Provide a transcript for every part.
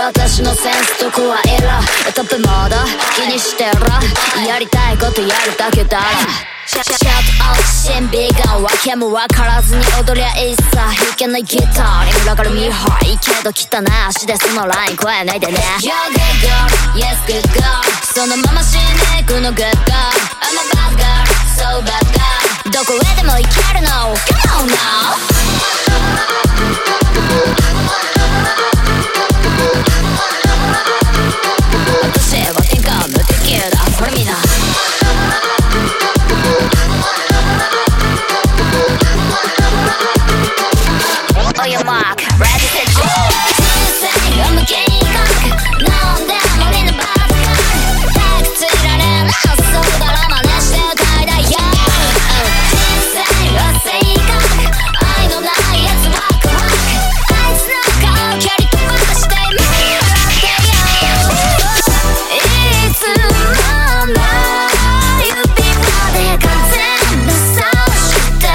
私のセンスと声色トップモード気にしてろやりたいことやるだけだシャットアウト新ビーガンわけも分からずに踊りゃいいさ弾けないギターに群がるミーハーいいけど汚い足でそのライン超えないでね You're good girl, yes good girl そのまま死んでいくの good girl I'm a bad girl, so bad girl どこへでも行けるの Come on now私は天下無敵だほらみんなOn your mark, ready, set, go! Say, I'm a king cock 飲んでもみんなバカタクついられなそうだろ真似して歌いだよ人生は正確愛のないやつワクワクあいつの顔蹴り飛ばして見らってよいつもの指輪で完全なそうして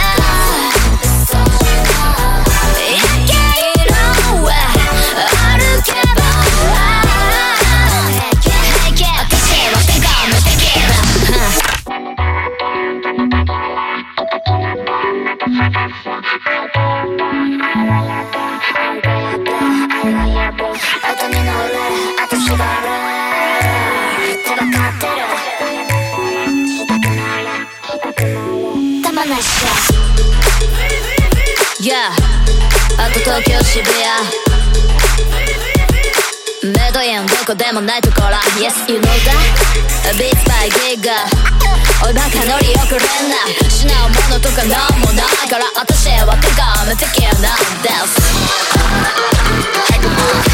Yeah あと東京渋谷メドインどこでもないところ Yes you know that Beats by Giga おいバカ乗り遅れんな失うものとかなんもないから私は手が無敵なんです